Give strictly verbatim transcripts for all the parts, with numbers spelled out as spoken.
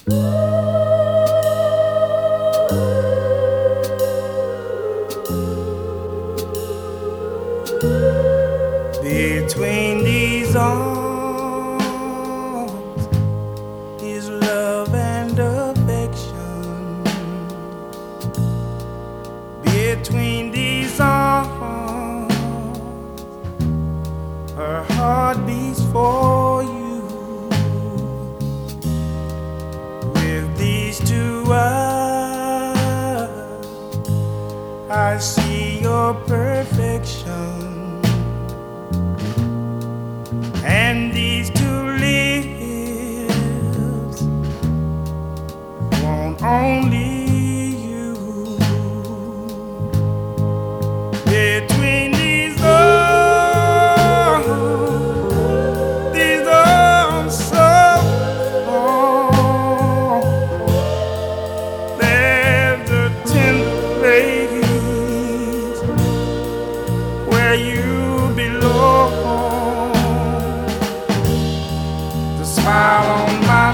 Between these arms is love and affection. Between these arms, her heart beats for you. With these two eyes, I see your perfection. And these two lips want only you. Between these arms, these arms so long, there's the tender place where you belong. Smile on my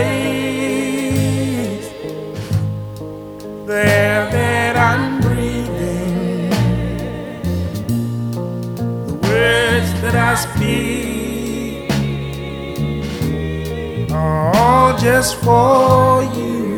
face, the air that I'm breathing, the words that I speak are all just for you.